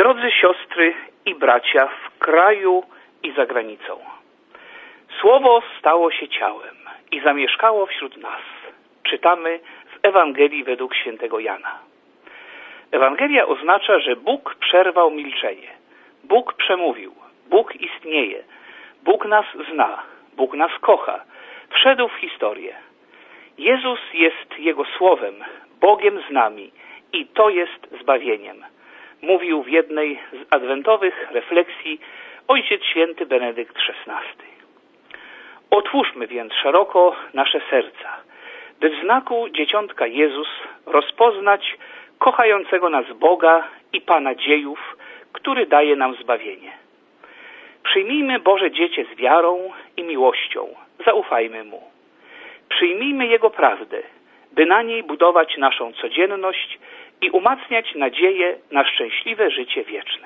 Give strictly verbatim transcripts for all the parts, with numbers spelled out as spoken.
Drodzy siostry i bracia w kraju i za granicą, Słowo stało się ciałem i zamieszkało wśród nas. Czytamy w Ewangelii według świętego Jana. Ewangelia oznacza, że Bóg przerwał milczenie. Bóg przemówił. Bóg istnieje. Bóg nas zna. Bóg nas kocha. Wszedł w historię. Jezus jest Jego Słowem, Bogiem z nami i to jest zbawieniem. Mówił w jednej z adwentowych refleksji Ojciec Święty Benedykt szesnasty. Otwórzmy więc szeroko nasze serca, by w znaku Dzieciątka Jezus rozpoznać kochającego nas Boga i Pana dziejów, który daje nam zbawienie. Przyjmijmy Boże Dziecię z wiarą i miłością, zaufajmy Mu. Przyjmijmy Jego prawdę, by na niej budować naszą codzienność i umacniać nadzieję na szczęśliwe życie wieczne.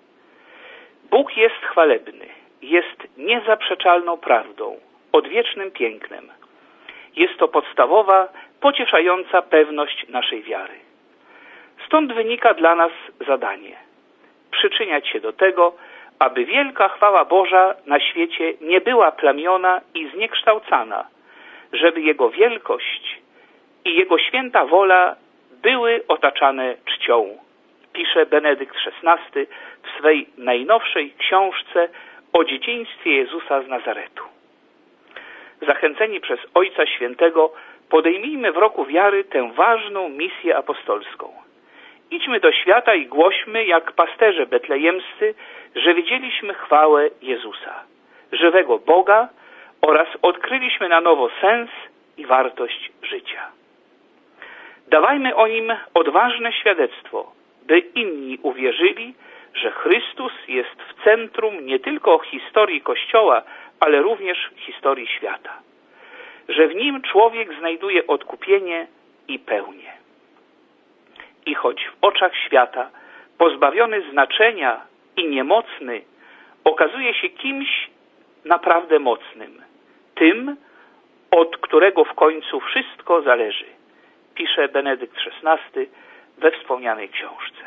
Bóg jest chwalebny, jest niezaprzeczalną prawdą, odwiecznym pięknem. Jest to podstawowa, pocieszająca pewność naszej wiary. Stąd wynika dla nas zadanie – przyczyniać się do tego, aby wielka chwała Boża na świecie nie była plamiona i zniekształcana, żeby Jego wielkość i Jego święta wola były otaczane czcią, pisze Benedykt szesnasty w swej najnowszej książce o dzieciństwie Jezusa z Nazaretu. Zachęceni przez Ojca Świętego podejmijmy w roku wiary tę ważną misję apostolską. Idźmy do świata i głośmy, jak pasterze betlejemscy, że widzieliśmy chwałę Jezusa, żywego Boga, oraz odkryliśmy na nowo sens i wartość życia. Dawajmy o Nim odważne świadectwo, by inni uwierzyli, że Chrystus jest w centrum nie tylko historii Kościoła, ale również historii świata. Że w Nim człowiek znajduje odkupienie i pełnię. I choć w oczach świata pozbawiony znaczenia i niemocny okazuje się kimś naprawdę mocnym, tym, od którego w końcu wszystko zależy, pisze Benedykt szesnasty we wspomnianej książce.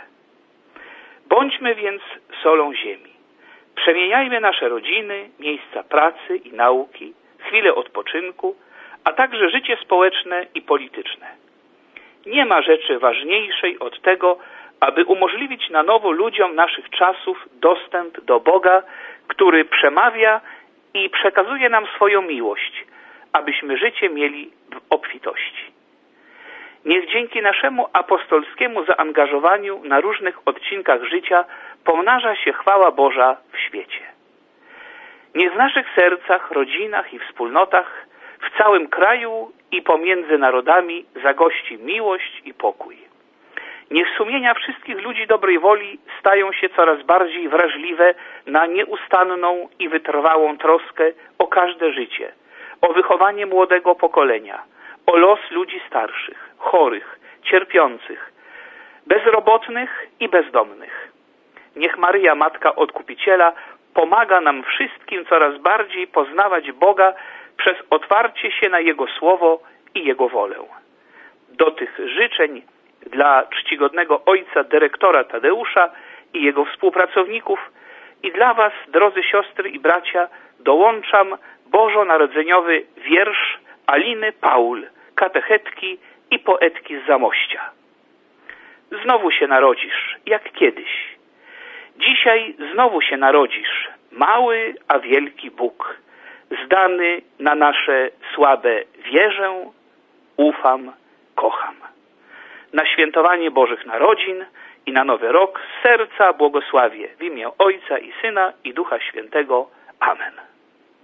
Bądźmy więc solą ziemi. Przemieniajmy nasze rodziny, miejsca pracy i nauki, chwile odpoczynku, a także życie społeczne i polityczne. Nie ma rzeczy ważniejszej od tego, aby umożliwić na nowo ludziom naszych czasów dostęp do Boga, który przemawia i przekazuje nam swoją miłość, abyśmy życie mieli w obfitości. Niech dzięki naszemu apostolskiemu zaangażowaniu na różnych odcinkach życia pomnaża się chwała Boża w świecie. Niech w naszych sercach, rodzinach i wspólnotach, w całym kraju i pomiędzy narodami zagości miłość i pokój. Niech sumienia wszystkich ludzi dobrej woli stają się coraz bardziej wrażliwe na nieustanną i wytrwałą troskę o każde życie, o wychowanie młodego pokolenia, o los ludzi starszych, chorych, cierpiących, bezrobotnych i bezdomnych. Niech Maryja, Matka Odkupiciela, pomaga nam wszystkim coraz bardziej poznawać Boga przez otwarcie się na Jego Słowo i Jego wolę. Do tych życzeń dla czcigodnego ojca dyrektora Tadeusza i jego współpracowników i dla Was, drodzy siostry i bracia, dołączam bożonarodzeniowy wiersz Aliny Paul, katechetki i poetki z Zamościa. Znowu się narodzisz, jak kiedyś. Dzisiaj znowu się narodzisz, mały, a wielki Bóg, zdany na nasze słabe wierzę, ufam, kocham. Na świętowanie Bożych Narodzin i na Nowy Rok z serca błogosławię w imię Ojca i Syna i Ducha Świętego. Amen.